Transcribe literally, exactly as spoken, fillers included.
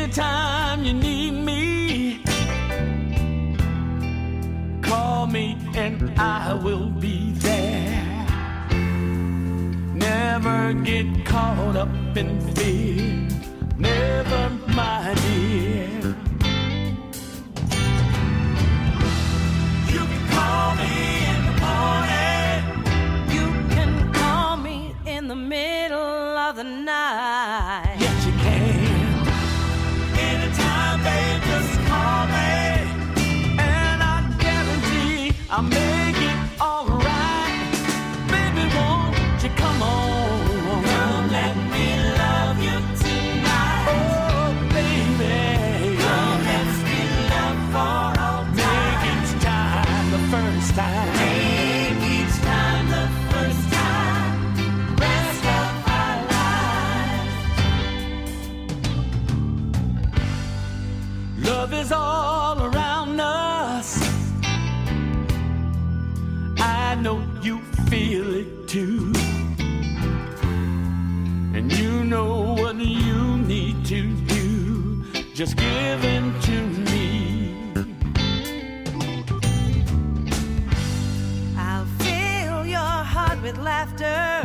Anytime you need me, call me and I will be there. Never get caught up in fear, never, my dear. You can call me in the morning, you can call me in the middle of the night. Yes, you can. Anytime, babe, just call me, and I guarantee I'll make it all right. Baby, won't you come on? Come, let me love you tonight. Oh, baby, come, let's be loved for all time. Make each time the first time. Make each time the first time. Rest of our lives. Love is all around us. I know you feel it too. And you know what you need to do. Just give in to me. I'll fill your heart with laughter.